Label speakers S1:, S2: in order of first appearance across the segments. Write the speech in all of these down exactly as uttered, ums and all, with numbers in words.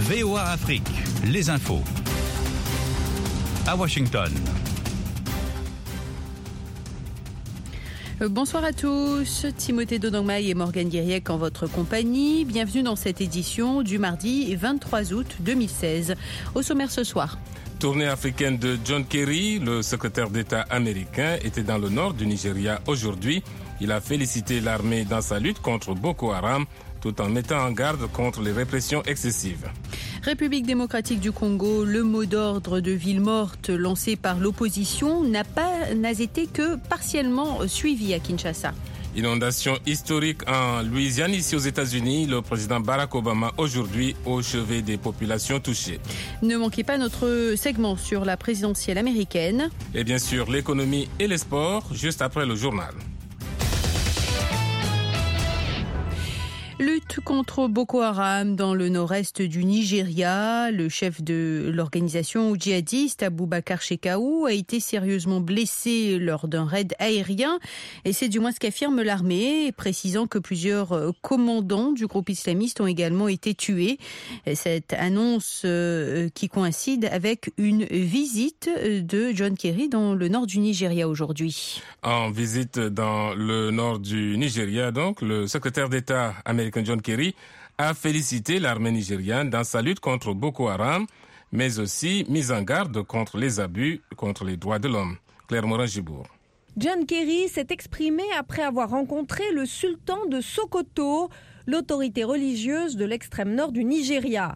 S1: V O A Afrique, les infos. À Washington.
S2: Bonsoir à tous, Timothée Dodongmaï et Morgane Guiriec en votre compagnie. Bienvenue dans cette édition du mardi vingt-trois août deux mille seize. Au sommaire ce soir.
S3: Tournée africaine de John Kerry, le secrétaire d'État américain, était dans le nord du Nigeria aujourd'hui. Il a félicité l'armée dans sa lutte contre Boko Haram, tout en mettant en garde contre les répressions excessives.
S2: République démocratique du Congo, le mot d'ordre de ville morte lancé par l'opposition n'a pas n'a été que partiellement suivi à Kinshasa.
S3: Inondation historique en Louisiane, ici aux États-Unis. Le président Barack Obama aujourd'hui au chevet des populations touchées.
S2: Ne manquez pas notre segment sur la présidentielle américaine.
S3: Et bien sûr, l'économie et les sports, juste après le journal.
S2: Lutte contre Boko Haram dans le nord-est du Nigeria. Le chef de l'organisation djihadiste, Abubakar Shekau, a été sérieusement blessé lors d'un raid aérien. Et c'est du moins ce qu'affirme l'armée, précisant que plusieurs commandants du groupe islamiste ont également été tués. Cette annonce qui coïncide avec une visite de John Kerry dans le nord du Nigeria aujourd'hui.
S3: En visite dans le nord du Nigeria, donc, le secrétaire d'État américain John Kerry a félicité l'armée nigériane dans sa lutte contre Boko Haram, mais aussi mis en garde contre les abus contre les droits de l'homme. Claire Morin-Gibour.
S4: John Kerry s'est exprimé après avoir rencontré le sultan de Sokoto, l'autorité religieuse de l'extrême nord du Nigeria.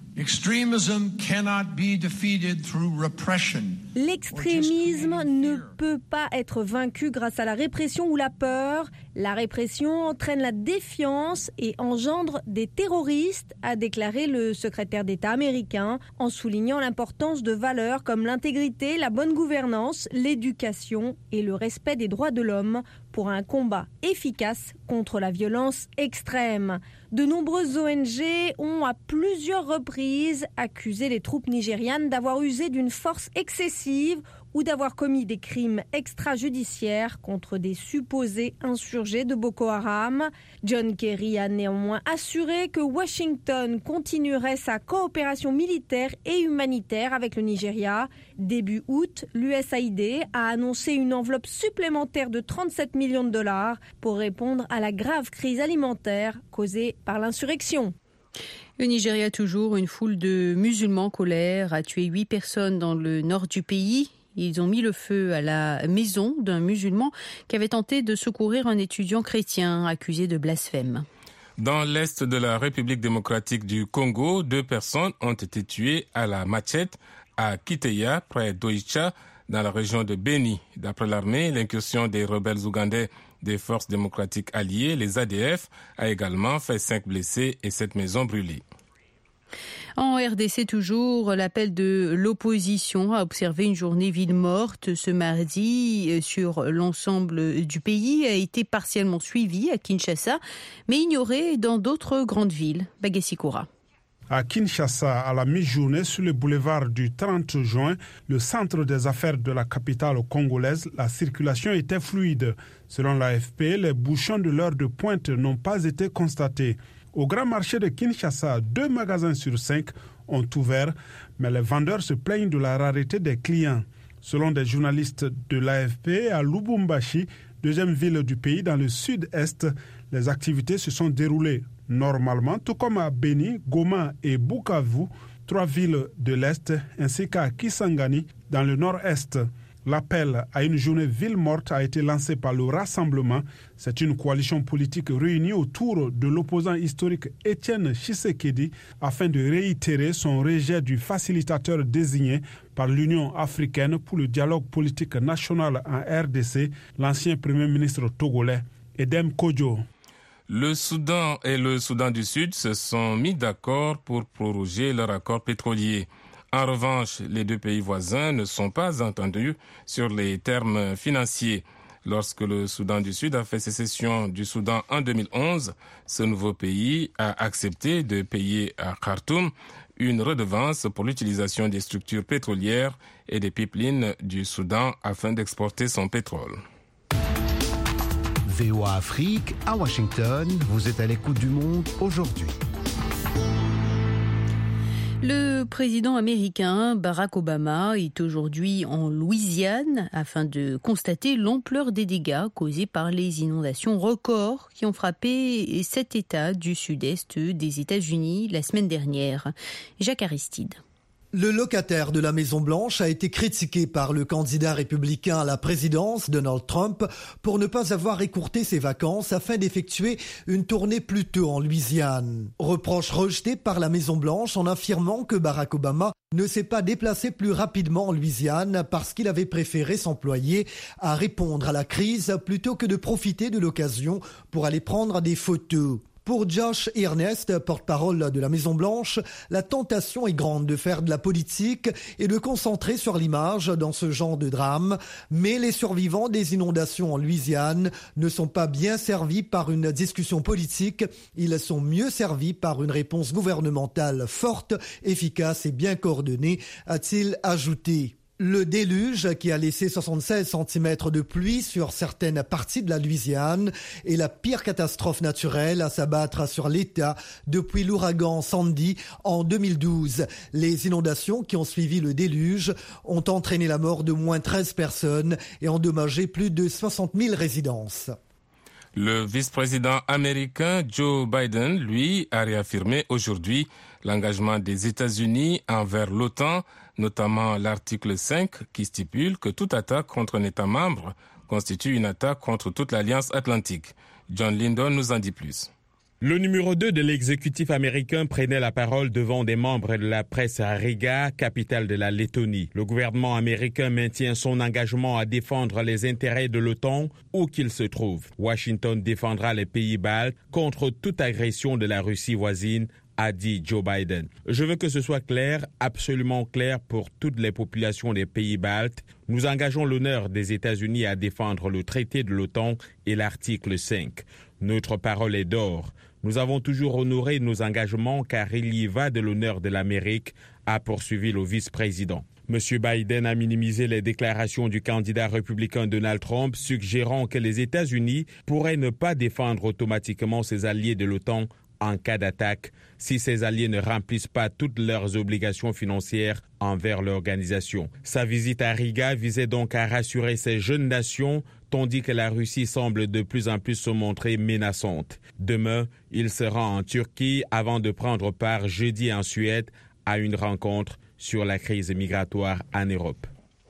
S4: L'extrémisme ne peut pas être vaincu grâce à la répression ou la peur. La répression entraîne la défiance et engendre des terroristes, a déclaré le secrétaire d'État américain, en soulignant l'importance de valeurs comme l'intégrité, la bonne gouvernance, l'éducation et le respect des droits de l'homme pour un combat efficace contre la violence extrême. De nombreuses O N G ont à plusieurs reprises accusé les troupes nigérianes d'avoir usé d'une force excessive ou d'avoir commis des crimes extrajudiciaires contre des supposés insurgés de Boko Haram. John Kerry a néanmoins assuré que Washington continuerait sa coopération militaire et humanitaire avec le Nigeria. Début août, l'U S A I D a annoncé une enveloppe supplémentaire de trente-sept millions de dollars pour répondre à la grave crise alimentaire causée par l'insurrection.
S2: Le Nigeria toujours, une foule de musulmans en colère a tué huit personnes dans le nord du pays. Ils ont mis le feu à la maison d'un musulman qui avait tenté de secourir un étudiant chrétien accusé de blasphème.
S3: Dans l'est de la République démocratique du Congo, deux personnes ont été tuées à la machette à Kiteya, près d'Oicha, dans la région de Beni. D'après l'armée, l'incursion des rebelles ougandais des forces démocratiques alliées, les A D F, a également fait cinq blessés et sept maisons brûlées.
S2: En R D C toujours, l'appel de l'opposition à observer une journée ville morte ce mardi sur l'ensemble du pays a été partiellement suivi à Kinshasa, mais ignoré dans d'autres grandes villes. Bagassi Koura.
S5: À Kinshasa, à la mi-journée, sur le boulevard du trente juin, le centre des affaires de la capitale congolaise, la circulation était fluide. Selon l'A F P, les bouchons de l'heure de pointe n'ont pas été constatés. Au grand marché de Kinshasa, deux magasins sur cinq ont ouvert, mais les vendeurs se plaignent de la rareté des clients. Selon des journalistes de l'A F P, à Lubumbashi, deuxième ville du pays dans le sud-est, les activités se sont déroulées normalement, tout comme à Beni, Goma et Bukavu, trois villes de l'Est, ainsi qu'à Kisangani, dans le nord-est. L'appel à une journée ville morte a été lancé par le Rassemblement. C'est une coalition politique réunie autour de l'opposant historique Étienne Tshisekedi afin de réitérer son rejet du facilitateur désigné par l'Union africaine pour le dialogue politique national en R D C, l'ancien premier ministre togolais, Edem Kodjo.
S3: Le Soudan et le Soudan du Sud se sont mis d'accord pour proroger leur accord pétrolier. En revanche, les deux pays voisins ne sont pas entendus sur les termes financiers. Lorsque le Soudan du Sud a fait sécession du Soudan en deux mille onze, ce nouveau pays a accepté de payer à Khartoum une redevance pour l'utilisation des structures pétrolières et des pipelines du Soudan afin d'exporter son pétrole.
S6: V O A Afrique, à Washington, vous êtes à l'écoute du monde aujourd'hui.
S2: Le président américain Barack Obama est aujourd'hui en Louisiane afin de constater l'ampleur des dégâts causés par les inondations records qui ont frappé cet État du sud-est des États-Unis la semaine dernière. Jacques Aristide.
S6: Le locataire de la Maison-Blanche a été critiqué par le candidat républicain à la présidence, Donald Trump, pour ne pas avoir écourté ses vacances afin d'effectuer une tournée plus tôt en Louisiane. Reproche rejeté par la Maison-Blanche en affirmant que Barack Obama ne s'est pas déplacé plus rapidement en Louisiane parce qu'il avait préféré s'employer à répondre à la crise plutôt que de profiter de l'occasion pour aller prendre des photos. Pour Josh Earnest, porte-parole de la Maison-Blanche, la tentation est grande de faire de la politique et de concentrer sur l'image dans ce genre de drame. Mais les survivants des inondations en Louisiane ne sont pas bien servis par une discussion politique. Ils sont mieux servis par une réponse gouvernementale forte, efficace et bien coordonnée, a-t-il ajouté. Le déluge, qui a laissé soixante-seize centimètres de pluie sur certaines parties de la Louisiane, est la pire catastrophe naturelle à s'abattre sur l'État depuis l'ouragan Sandy en deux mille douze. Les inondations qui ont suivi le déluge ont entraîné la mort de moins treize personnes et endommagé plus de soixante mille résidences.
S3: Le vice-président américain Joe Biden, lui, a réaffirmé aujourd'hui l'engagement des États-Unis envers l'OTAN, notamment l'article cinq qui stipule que toute attaque contre un État membre constitue une attaque contre toute l'Alliance atlantique. John Lindon nous en dit plus.
S7: Le numéro deux de l'exécutif américain prenait la parole devant des membres de la presse à Riga, capitale de la Lettonie. Le gouvernement américain maintient son engagement à défendre les intérêts de l'OTAN où qu'il se trouve. Washington défendra les pays baltes contre toute agression de la Russie voisine, a dit Joe Biden. Je veux que ce soit clair, absolument clair pour toutes les populations des pays baltes. Nous engageons l'honneur des États-Unis à défendre le traité de l'OTAN et l'article cinq. Notre parole est d'or. Nous avons toujours honoré nos engagements car il y va de l'honneur de l'Amérique, a poursuivi le vice-président. M. Biden a minimisé les déclarations du candidat républicain Donald Trump, suggérant que les États-Unis pourraient ne pas défendre automatiquement ses alliés de l'OTAN en cas d'attaque si ces alliés ne remplissent pas toutes leurs obligations financières envers l'organisation. Sa visite à Riga visait donc à rassurer ces jeunes nations, tandis que la Russie semble de plus en plus se montrer menaçante. Demain, il se rend en Turquie avant de prendre part jeudi en Suède à une rencontre sur la crise migratoire en Europe.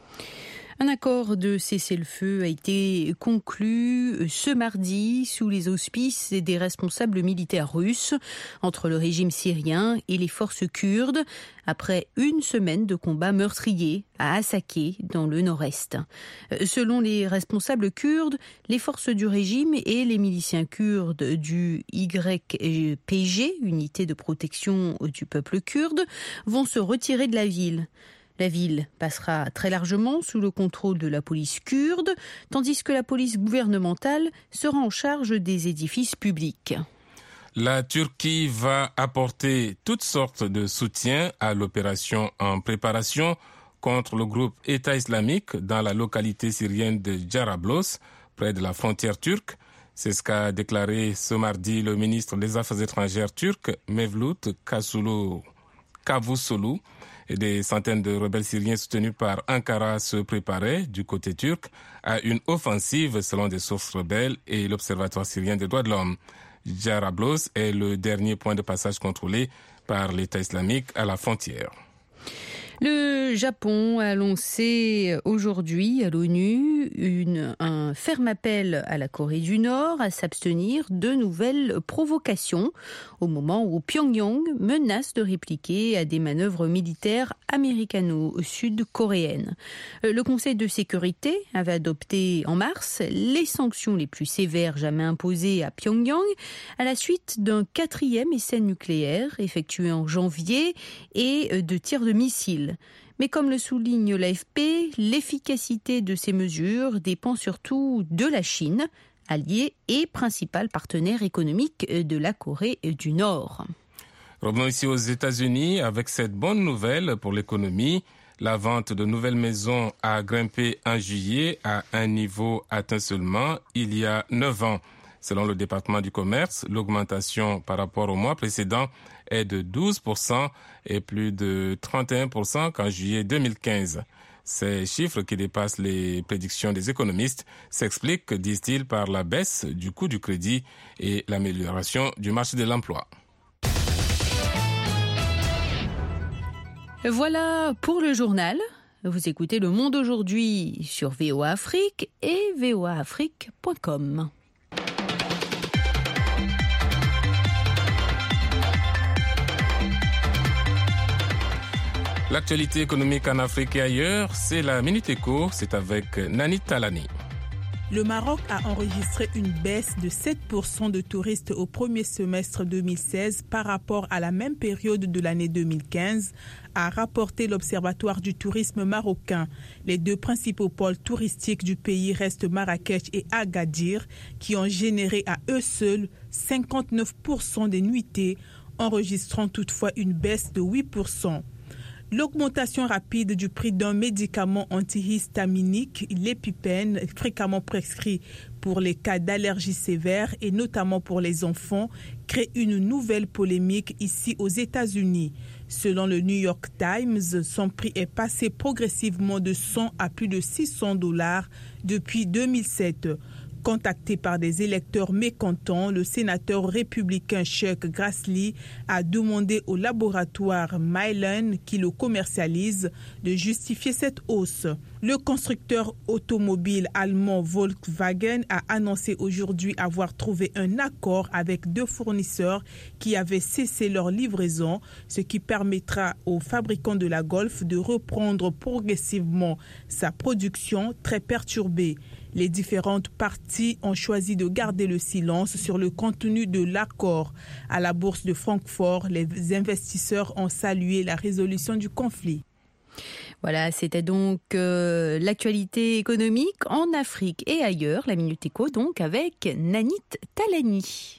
S2: Un accord de cessez-le-feu a été conclu ce mardi sous les auspices des responsables militaires russes entre le régime syrien et les forces kurdes après une semaine de combats meurtriers à Hasakeh dans le nord-est. Selon les responsables kurdes, les forces du régime et les miliciens kurdes du Y P G, unité de protection du peuple kurde, vont se retirer de la ville. La ville passera très largement sous le contrôle de la police kurde, tandis que la police gouvernementale sera en charge des édifices publics.
S3: La Turquie va apporter toutes sortes de soutien à l'opération en préparation contre le groupe État islamique dans la localité syrienne de Jarablos, près de la frontière turque. C'est ce qu'a déclaré ce mardi le ministre des Affaires étrangères turc, Mevlut Cavusoglu. Et des centaines de rebelles syriens soutenus par Ankara se préparaient du côté turc à une offensive selon des sources rebelles et l'Observatoire syrien des droits de l'homme. Jarablos est le dernier point de passage contrôlé par l'État islamique à la frontière.
S2: Le Japon a lancé aujourd'hui à l'ONU une, un ferme appel à la Corée du Nord à s'abstenir de nouvelles provocations au moment où Pyongyang menace de répliquer à des manœuvres militaires américano-sud-coréennes. Le Conseil de sécurité avait adopté en mars les sanctions les plus sévères jamais imposées à Pyongyang à la suite d'un quatrième essai nucléaire effectué en janvier et de tirs de missiles. Mais comme le souligne l'A F P, l'efficacité de ces mesures dépend surtout de la Chine, allié et principal partenaire économique de la Corée du Nord.
S3: Revenons ici aux États-Unis avec cette bonne nouvelle pour l'économie. La vente de nouvelles maisons a grimpé en juillet à un niveau atteint seulement il y a neuf ans. Selon le département du commerce, l'augmentation par rapport au mois précédent est de douze pour cent et plus de trente et un pour cent qu'en juillet deux mille quinze. Ces chiffres qui dépassent les prédictions des économistes s'expliquent, disent-ils, par la baisse du coût du crédit et l'amélioration du marché de l'emploi.
S2: Voilà pour le journal. Vous écoutez Le Monde aujourd'hui sur V O A Afrique et v o a afrique point com.
S3: L'actualité économique en Afrique et ailleurs, c'est la Minute Éco, c'est avec Nani Talani.
S8: Le Maroc a enregistré une baisse de sept pour cent de touristes au premier semestre deux mille seize par rapport à la même période de l'année deux mille quinze, a rapporté l'Observatoire du tourisme marocain. Les deux principaux pôles touristiques du pays restent Marrakech et Agadir, qui ont généré à eux seuls cinquante-neuf pour cent des nuitées, enregistrant toutefois une baisse de huit pour cent. L'augmentation rapide du prix d'un médicament antihistaminique, l'épipène, fréquemment prescrit pour les cas d'allergie sévère et notamment pour les enfants, crée une nouvelle polémique ici aux États-Unis. Selon le New York Times, son prix est passé progressivement de cent à plus de six cents dollars depuis deux mille sept. Contacté par des électeurs mécontents, le sénateur républicain Chuck Grassley a demandé au laboratoire Mylan, qui le commercialise, de justifier cette hausse. Le constructeur automobile allemand Volkswagen a annoncé aujourd'hui avoir trouvé un accord avec deux fournisseurs qui avaient cessé leur livraison, ce qui permettra aux fabricants de la Golf de reprendre progressivement sa production très perturbée. Les différentes parties ont choisi de garder le silence sur le contenu de l'accord. À la bourse de Francfort, les investisseurs ont salué la résolution du conflit.
S2: Voilà, c'était donc euh, l'actualité économique en Afrique et ailleurs. La Minute Éco donc avec Nanit Talani.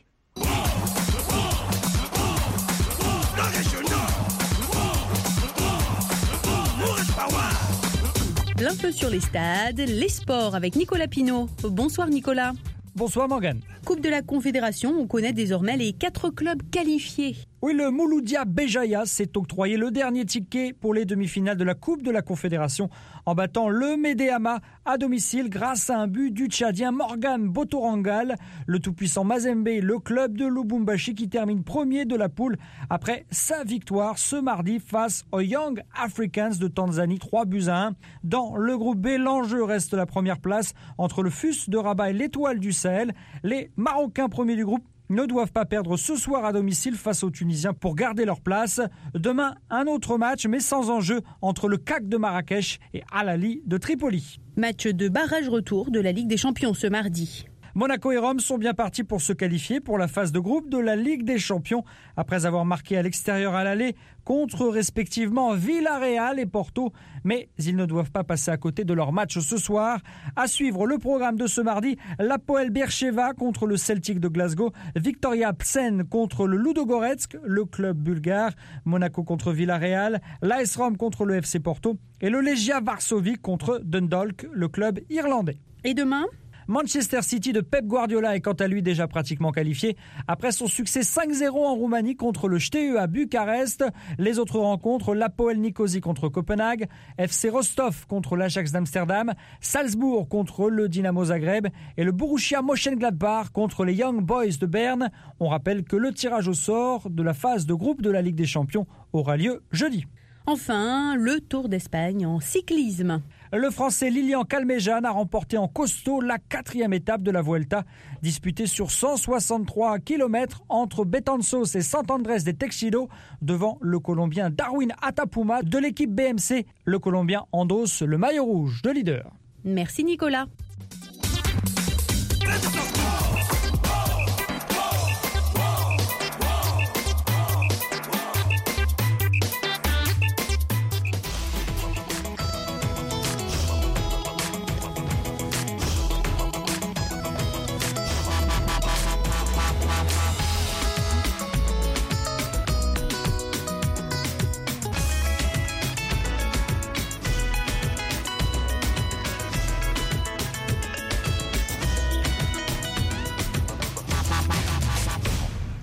S2: L'info sur les stades, les sports avec Nicolas Pinault. Bonsoir Nicolas.
S9: Bonsoir Morgane.
S2: Coupe de la Confédération, on connaît désormais les quatre clubs qualifiés.
S9: Oui, le Mouloudia Béjaïa s'est octroyé le dernier ticket pour les demi-finales de la Coupe de la Confédération en battant le Medeama à domicile grâce à un but du Tchadien Morgan Botorangal. Le tout-puissant Mazembe, le club de Lubumbashi qui termine premier de la poule après sa victoire ce mardi face aux Young Africans de Tanzanie, trois buts à un. Dans le groupe B, l'enjeu reste la première place entre le F U S de Rabat et l'Étoile du Sahel. Les Marocains premiers du groupe ne doivent pas perdre ce soir à domicile face aux Tunisiens pour garder leur place. Demain, un autre match, mais sans enjeu, entre le C A C de Marrakech et Al Ahly de Tripoli.
S2: Match de barrage retour de la Ligue des Champions ce mardi.
S9: Monaco et Rome sont bien partis pour se qualifier pour la phase de groupe de la Ligue des Champions après avoir marqué à l'extérieur à l'aller contre respectivement Villarreal et Porto. Mais ils ne doivent pas passer à côté de leur match ce soir. À suivre le programme de ce mardi, l'Hapoel Beersheva contre le Celtic de Glasgow, Victoria Plzen contre le Ludogorets, le club bulgare, Monaco contre Villarreal, l'A S Rome contre le F C Porto et le Legia Varsovie contre Dundalk, le club irlandais.
S2: Et demain ?
S9: Manchester City de Pep Guardiola est quant à lui déjà pratiquement qualifié. Après son succès cinq zéro en Roumanie contre le C T E à Bucarest, les autres rencontres, l'Hapoel Nicosie contre Copenhague, F C Rostov contre l'Ajax d'Amsterdam, Salzbourg contre le Dynamo Zagreb et le Borussia Mönchengladbach contre les Young Boys de Berne. On rappelle que le tirage au sort de la phase de groupe de la Ligue des Champions aura lieu jeudi.
S2: Enfin, le Tour d'Espagne en cyclisme.
S9: Le Français Lilian Calmejane a remporté en costaud la quatrième étape de la Vuelta, disputée sur cent soixante-trois kilomètres entre Betanzos et Sant Andrés de Texido, devant le Colombien Darwin Atapuma de l'équipe B M C. Le Colombien endosse le maillot rouge de leader.
S2: Merci Nicolas.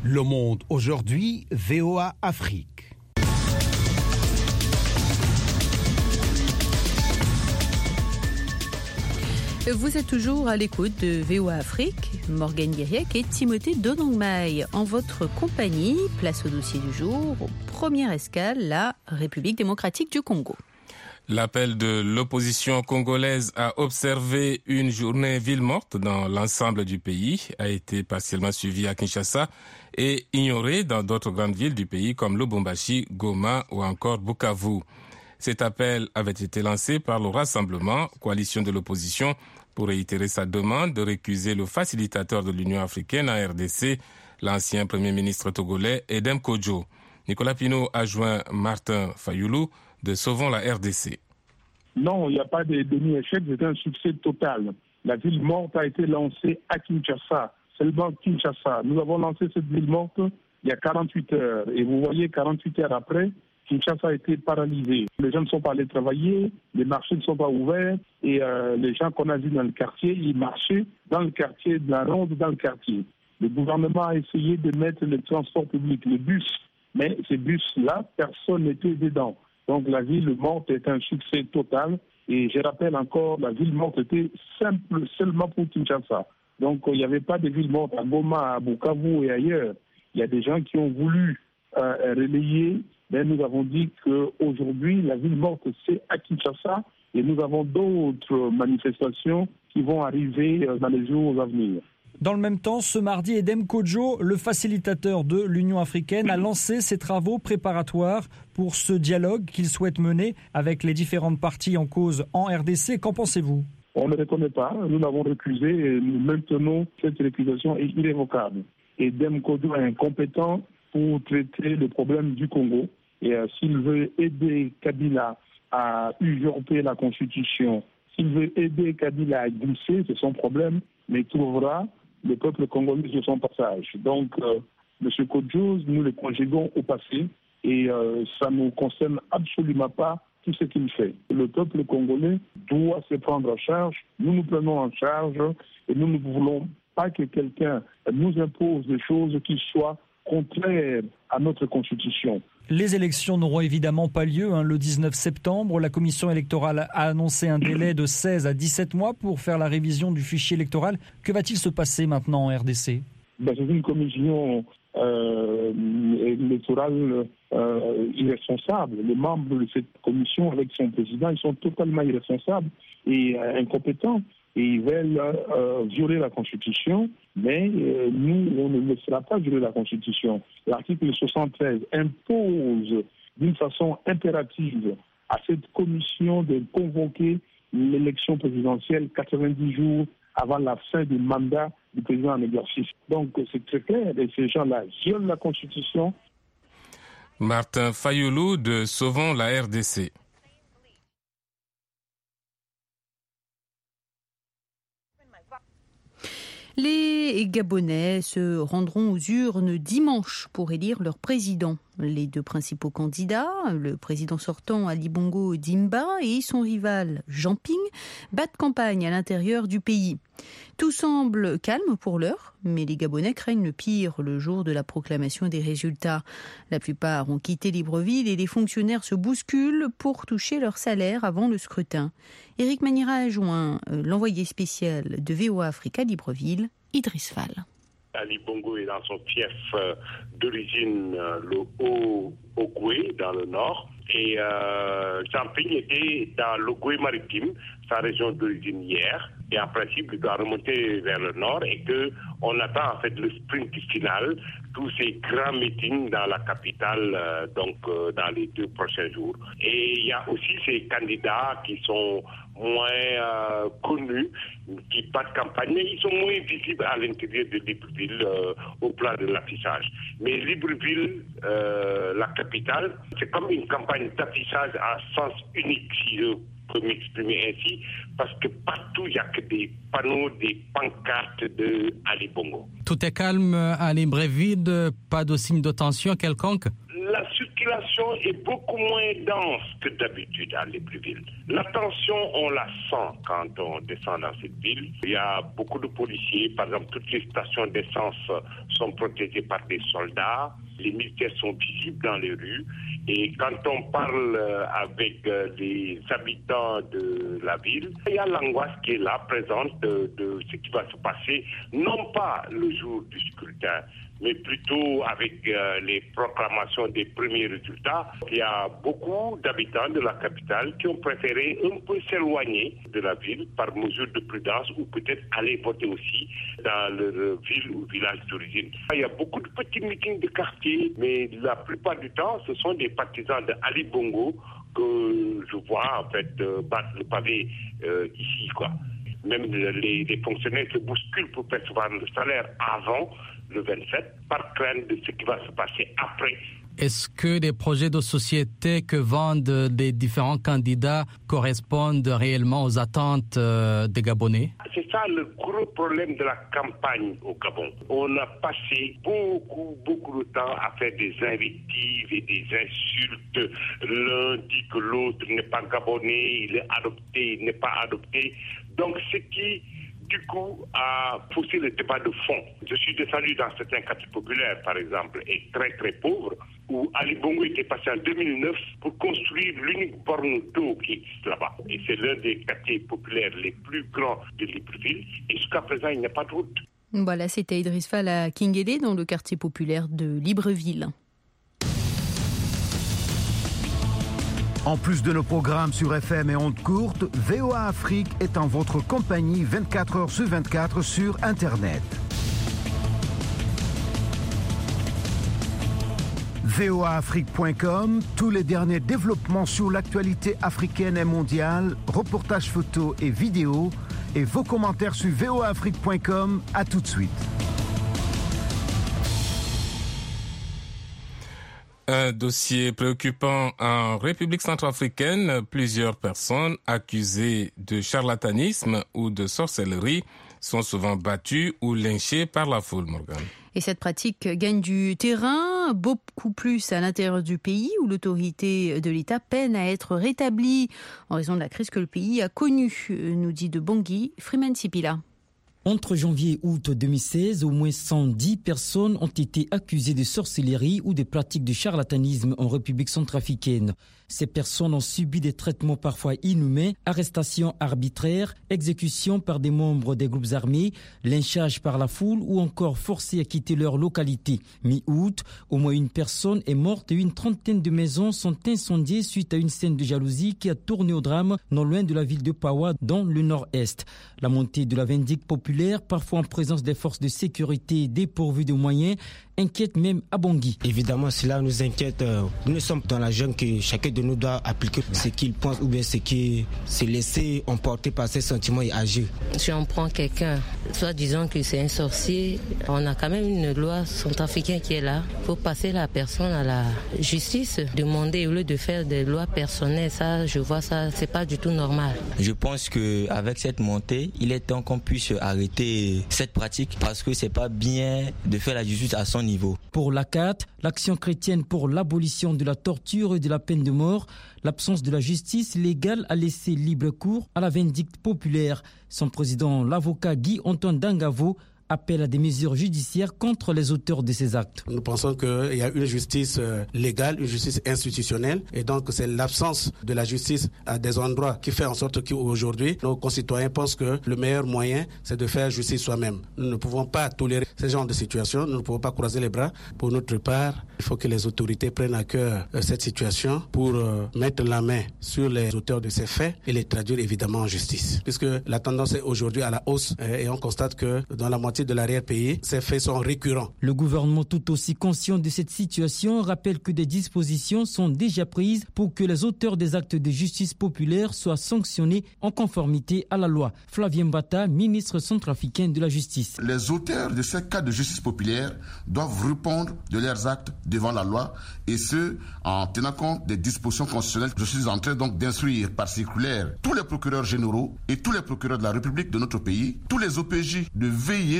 S10: Le Monde aujourd'hui, V O A Afrique.
S2: Vous êtes toujours à l'écoute de V O A Afrique, Morgane Guiriec et Timothée Donongmaï en votre compagnie. Place au dossier du jour, première escale, la République démocratique du Congo.
S3: L'appel de l'opposition congolaise à observer une journée ville morte dans l'ensemble du pays a été partiellement suivi à Kinshasa et ignoré dans d'autres grandes villes du pays comme Lubumbashi, Goma ou encore Bukavu. Cet appel avait été lancé par le Rassemblement, coalition de l'opposition, pour réitérer sa demande de récuser le facilitateur de l'Union africaine à R D C, l'ancien Premier ministre togolais Edem Kodjo. Nicolas Pinault a joint Martin Fayoulou de Sauvons la R D C.
S11: Non, il n'y a pas de demi-échec, c'était un succès total. La ville morte a été lancée à Kinshasa, seulement Kinshasa. Nous avons lancé cette ville morte il y a quarante-huit heures. Et vous voyez, quarante-huit heures après, Kinshasa a été paralysée. Les gens ne sont pas allés travailler, les marchés ne sont pas ouverts et euh, les gens qu'on a vus dans le quartier, ils marchaient dans le quartier de la ronde, dans le quartier. Le gouvernement a essayé de mettre le transport public, le bus, mais ces bus-là, personne n'était dedans. Donc la ville morte est un succès total. Et je rappelle encore, la ville morte était simple seulement pour Kinshasa. Donc il n'y avait pas de ville morte à Goma, à Bukavu et ailleurs. Il y a des gens qui ont voulu euh, relayer, mais nous avons dit qu'aujourd'hui, la ville morte, c'est à Kinshasa. Et nous avons d'autres manifestations qui vont arriver dans les jours à venir.
S9: Dans le même temps, ce mardi, Edem Kodjo, le facilitateur de l'Union africaine, a lancé ses travaux préparatoires pour ce dialogue qu'il souhaite mener avec les différentes parties en cause en R D C. Qu'en pensez-vous ?
S11: On ne le reconnaît pas. Nous l'avons récusé et nous maintenons cette récusation est irrévocable. Edem Kodjo est incompétent pour traiter le problème du Congo. Et euh, s'il veut aider Kabila à usurper la Constitution, s'il veut aider Kabila à glisser, c'est son problème, mais il trouvera le peuple congolais sur son passage. Donc, euh, M. Kodjo, nous le conjuguons au passé et euh, ça ne nous concerne absolument pas tout ce qu'il fait. Le peuple congolais doit se prendre en charge, nous nous prenons en charge et nous ne voulons pas que quelqu'un nous impose des choses qui soient contraires à notre Constitution.
S9: Les élections n'auront évidemment pas lieu hein, le dix-neuf septembre. La commission électorale a annoncé un délai de seize à dix-sept mois pour faire la révision du fichier électoral. Que va-t-il se passer maintenant en R D C ?
S11: Ben, c'est une commission euh, électorale euh, irresponsable. Les membres de cette commission, avec son président, ils sont totalement irresponsables et euh, incompétents. Et ils veulent euh, violer la Constitution, mais euh, nous, on ne laissera pas violer la Constitution. L'article soixante-treize impose d'une façon impérative à cette commission de convoquer l'élection présidentielle quatre-vingt-dix jours avant la fin du mandat du président en exercice. Donc c'est très clair, et ces gens-là violent la Constitution.
S3: Martin Fayoulou de Sauvons la R D C.
S2: Les Gabonais se rendront aux urnes dimanche pour élire leur président. Les deux principaux candidats, le président sortant Ali Bongo Dimba et son rival Jean Ping, battent campagne à l'intérieur du pays. Tout semble calme pour l'heure, mais les Gabonais craignent le pire le jour de la proclamation des résultats. La plupart ont quitté Libreville et les fonctionnaires se bousculent pour toucher leur salaire avant le scrutin. Éric Manira a joint l'envoyé spécial de V O A Afrique à Libreville, Idriss Fall.
S12: Ali Bongo est dans son fief d'origine, le Haut-Ogoué, dans le nord. Et euh, Jean Ping était dans l'Ogoué maritime, sa région d'origine hier. Et en principe, il doit remonter vers le nord et qu'on attend en fait le sprint final, tous ces grands meetings dans la capitale, euh, donc euh, dans les deux prochains jours. Et il y a aussi ces candidats qui sont moins euh, connus, qui passent campagne, mais ils sont moins visibles à l'intérieur de Libreville euh, au plan de l'affichage. Mais Libreville, euh, la capitale, c'est comme une campagne d'affichage à sens unique, si je peux m'exprimer ainsi, parce que partout, il n'y a que des panneaux, des pancartes de Ali Bongo.
S13: Tout est calme à Libreville, pas de signe de tension quelconque?
S12: Là, surtout circulation est beaucoup moins dense que d'habitude à Libreville. La tension, on la sent quand on descend dans cette ville. Il y a beaucoup de policiers. Par exemple, toutes les stations d'essence sont protégées par des soldats. Les militaires sont visibles dans les rues. Et quand on parle avec les habitants de la ville, il y a l'angoisse qui est là, présente de, de ce qui va se passer, non pas le jour du scrutin, mais plutôt avec euh, les proclamations des premiers résultats. Il y a beaucoup d'habitants de la capitale qui ont préféré un peu s'éloigner de la ville par mesure de prudence ou peut-être aller voter aussi dans leur ville ou village d'origine. Il y a beaucoup de petits meetings de quartier, mais la plupart du temps, ce sont des partisans de Ali Bongo que je vois en fait euh, battre le pavé euh, ici, quoi. Même les, les fonctionnaires se bousculent pour percevoir le salaire avant le vingt-sept, par crainte de ce qui va se passer après.
S13: Est-ce que les projets de société que vendent les différents candidats correspondent réellement aux attentes des Gabonais?
S12: C'est ça le gros problème de la campagne au Gabon. On a passé beaucoup, beaucoup de temps à faire des invectives et des insultes. L'un dit que l'autre n'est pas gabonais, il est adopté, il n'est pas adopté. Donc ce qui, du coup, a poussé le débat de fond. Je suis descendu dans certains quartiers populaires, par exemple, et très très pauvres, où Ali Bongo était passé en deux mille neuf pour construire l'unique borne d'eau qui existe là-bas. Et c'est l'un des quartiers populaires les plus grands de Libreville. Et jusqu'à présent, il n'y a pas de route.
S2: Voilà, c'était Idriss Fall à Kingele, dans le quartier populaire de Libreville.
S10: En plus de nos programmes sur F M et ondes courtes, V O A Afrique est en votre compagnie vingt-quatre heures sur vingt-quatre sur Internet. V O A Afrique point com, tous les derniers développements sur l'actualité africaine et mondiale, reportages photos et vidéos, et vos commentaires sur V O A Afrique point com. À tout de suite.
S3: Un dossier préoccupant en République centrafricaine. Plusieurs personnes accusées de charlatanisme ou de sorcellerie sont souvent battues ou lynchées par la foule, Morgane.
S2: Et cette pratique gagne du terrain, beaucoup plus à l'intérieur du pays où l'autorité de l'État peine à être rétablie en raison de la crise que le pays a connue, nous dit de Bangui, Freeman Sipila.
S14: Entre janvier et août deux mille seize, au moins cent dix personnes ont été accusées de sorcellerie ou de pratiques de charlatanisme en République centrafricaine. Ces personnes ont subi des traitements parfois inhumains, arrestations arbitraires, exécutions par des membres des groupes armés, lynchage par la foule ou encore forcés à quitter leur localité. Mi-août, au moins une personne est morte et une trentaine de maisons sont incendiées suite à une scène de jalousie qui a tourné au drame non loin de la ville de Pawa, dans le nord-est. La montée de la vindicte populaire, parfois en présence des forces de sécurité dépourvues de moyens, inquiète même à Bangui.
S15: Évidemment, cela nous inquiète. Nous sommes dans la jungle que chacun de nous doit appliquer ce qu'il pense ou bien ce qui se laisser emporter par ses sentiments et agir.
S16: Si on prend quelqu'un, soit disons que c'est un sorcier, on a quand même une loi centrafricaine qui est là. Il faut passer la personne à la justice, demander au lieu de faire des lois personnelles. Ça, je vois ça, c'est pas du tout normal.
S17: Je pense qu'avec cette montée, il est temps qu'on puisse arrêter cette pratique parce que c'est pas bien de faire la justice à son niveau.
S14: Pour l'A C A T, l'Action chrétienne pour l'abolition de la torture et de la peine de mort, l'absence de la justice légale a laissé libre cours à la vindicte populaire. Son président, l'avocat Guy Antoine Dangavo, appelle à des mesures judiciaires contre les auteurs de ces actes.
S18: Nous pensons qu'il y a une justice légale, une justice institutionnelle, et donc c'est l'absence de la justice à des endroits qui fait en sorte qu'aujourd'hui, nos concitoyens pensent que le meilleur moyen, c'est de faire justice soi-même. Nous ne pouvons pas tolérer ce genre de situation, nous ne pouvons pas croiser les bras. Pour notre part, il faut que les autorités prennent à cœur cette situation pour mettre la main sur les auteurs de ces faits et les traduire évidemment en justice. Puisque la tendance est aujourd'hui à la hausse et on constate que dans la moitié de l'arrière-pays, ces faits sont récurrents.
S14: Le gouvernement, tout aussi conscient de cette situation, rappelle que des dispositions sont déjà prises pour que les auteurs des actes de justice populaire soient sanctionnés en conformité à la loi. Flavien Mbata, ministre centrafricain de la Justice.
S19: Les auteurs de ces cas de justice populaire doivent répondre de leurs actes devant la loi, et ce, en tenant compte des dispositions constitutionnelles. Je suis en train donc d'instruire par circulaire tous les procureurs généraux et tous les procureurs de la République de notre pays, tous les O P J, de veiller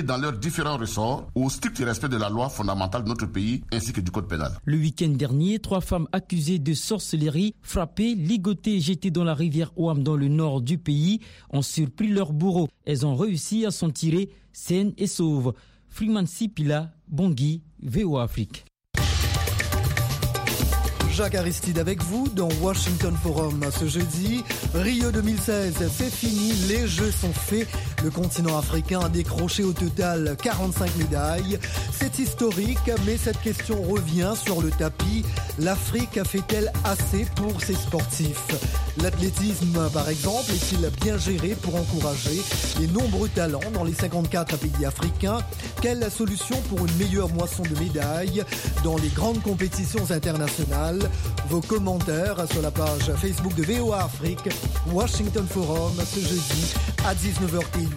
S19: dans leurs différents ressorts au strict respect de la loi fondamentale de notre pays ainsi que du code pénal.
S14: Le week-end dernier, trois femmes accusées de sorcellerie, frappées, ligotées et jetées dans la rivière Ouam dans le nord du pays ont surpris leur bourreau. Elles ont réussi à s'en tirer saines et sauves. Freeman Sipila, Bangui, V O A Afrique.
S6: Jacques Aristide avec vous dans Washington Forum ce jeudi. Rio deux mille seize, c'est fini, les Jeux sont faits. Le continent africain a décroché au total quarante-cinq médailles. C'est historique, mais cette question revient sur le tapis. L'Afrique fait-elle assez pour ses sportifs? L'athlétisme, par exemple, est-il bien géré pour encourager les nombreux talents dans les cinquante-quatre pays africains? Quelle est la solution pour une meilleure moisson de médailles dans les grandes compétitions internationales? Vos commentaires sur la page Facebook de V O A Afrique, Washington Forum, ce jeudi à dix-neuf heures T U.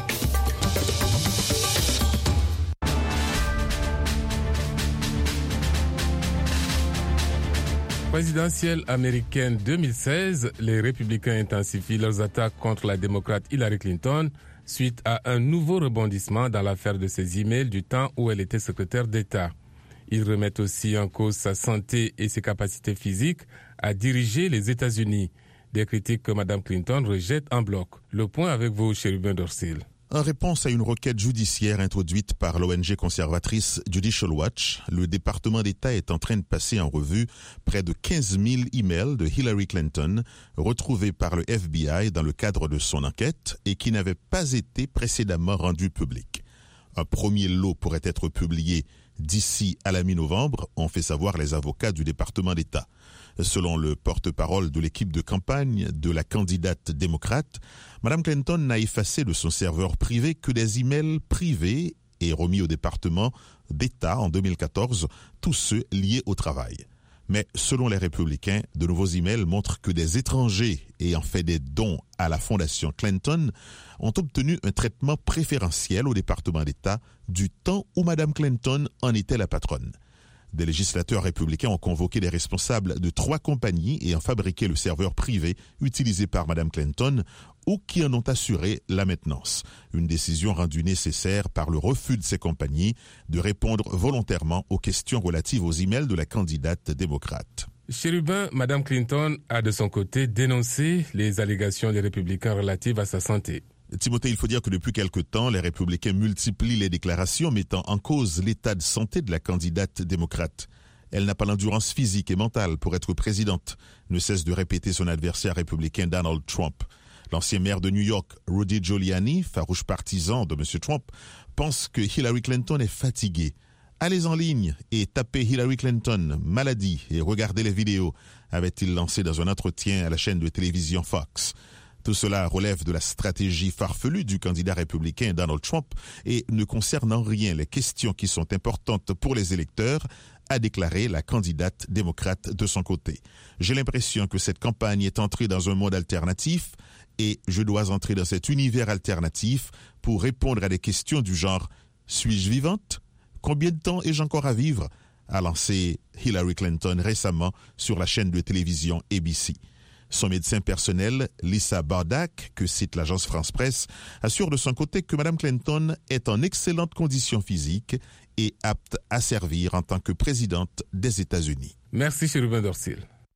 S3: Présidentielle américaine deux mille seize, les républicains intensifient leurs attaques contre la démocrate Hillary Clinton suite à un nouveau rebondissement dans l'affaire de ses emails du temps où elle était secrétaire d'État. Ils remettent aussi en cause sa santé et ses capacités physiques à diriger les États-Unis. Des critiques que Mme Clinton rejette en bloc. Le point avec vous, Chérubin Dorsil.
S20: En réponse à une requête judiciaire introduite par l'O N G conservatrice Judicial Watch, le département d'État est en train de passer en revue près de quinze mille emails de Hillary Clinton retrouvés par le F B I dans le cadre de son enquête et qui n'avaient pas été précédemment rendus publics. Un premier lot pourrait être publié d'ici à la mi-novembre, ont fait savoir les avocats du département d'État. Selon le porte-parole de l'équipe de campagne de la candidate démocrate, Mme Clinton n'a effacé de son serveur privé que des emails privés et remis au département d'État en deux mille quatorze, tous ceux liés au travail. Mais selon les républicains, de nouveaux emails montrent que des étrangers ayant fait des dons à la fondation Clinton ont obtenu un traitement préférentiel au département d'État du temps où Mme Clinton en était la patronne. Des législateurs républicains ont convoqué les responsables de trois compagnies ayant fabriqué le serveur privé utilisé par Mme Clinton ou qui en ont assuré la maintenance. Une décision rendue nécessaire par le refus de ces compagnies de répondre volontairement aux questions relatives aux emails de la candidate démocrate.
S3: Chérubin, Mme Clinton a de son côté dénoncé les allégations des républicains relatives à sa santé.
S20: Timothée, il faut dire que depuis quelque temps, les républicains multiplient les déclarations mettant en cause l'état de santé de la candidate démocrate. Elle n'a pas l'endurance physique et mentale pour être présidente, ne cesse de répéter son adversaire républicain Donald Trump. L'ancien maire de New York, Rudy Giuliani, farouche partisan de M. Trump, pense que Hillary Clinton est fatiguée. Allez en ligne et tapez Hillary Clinton, maladie, et regardez les vidéos, avait-il lancé dans un entretien à la chaîne de télévision Fox. Tout cela relève de la stratégie farfelue du candidat républicain Donald Trump et ne concerne en rien les questions qui sont importantes pour les électeurs, a déclaré la candidate démocrate de son côté. J'ai l'impression que cette campagne est entrée dans un monde alternatif et je dois entrer dans cet univers alternatif pour répondre à des questions du genre « Suis-je vivante ? Combien de temps ai-je encore à vivre ?» a lancé Hillary Clinton récemment sur la chaîne de télévision A B C. Son médecin personnel, Lisa Bardack, que cite l'agence France Presse, assure de son côté que Mme Clinton est en excellente condition physique et apte à servir en tant que présidente des États-Unis.
S3: Merci, Chérubin Dorsil.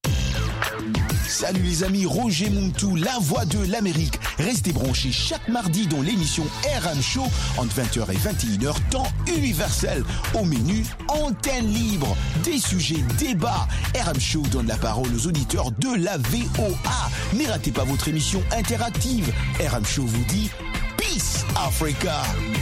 S21: Salut les amis, Roger Montou, la voix de l'Amérique. Restez branchés chaque mardi dans l'émission R M Show entre vingt heures et vingt et une heures, temps universel. Au menu, antenne libre, des sujets, débats. R M Show donne la parole aux auditeurs de la V O A. Ne ratez pas votre émission interactive. R M Show vous dit Peace Africa.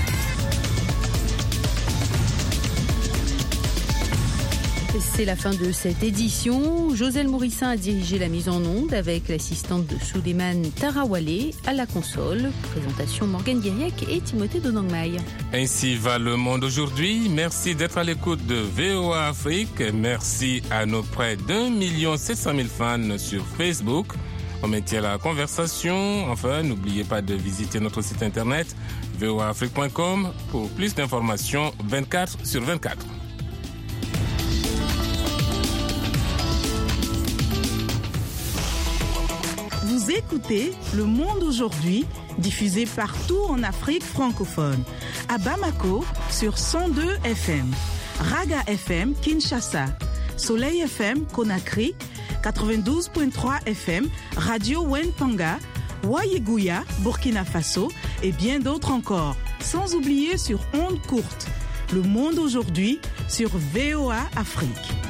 S2: C'est la fin de cette édition. Joselle Mourissin a dirigé la mise en onde avec l'assistante de Souleymane Tarawale à la console. Présentation Morgane Guériec et Timothée Donangmaï.
S3: Ainsi va le monde aujourd'hui. Merci d'être à l'écoute de V O A Afrique. Merci à nos près d'un million sept cent mille fans sur Facebook. On maintient la conversation. Enfin, n'oubliez pas de visiter notre site internet v o a afrique point com pour plus d'informations vingt-quatre sur vingt-quatre.
S8: Vous écoutez Le Monde aujourd'hui
S1: diffusée partout en Afrique francophone. À Bamako, sur cent deux F M. Raga F M, Kinshasa. Soleil F M, Conakry. quatre-vingt-douze virgule trois F M, Radio Wenpanga. Wayeguya, Burkina Faso. Et bien d'autres encore. Sans oublier sur ondes courtes. Le monde aujourd'hui sur V O A Afrique.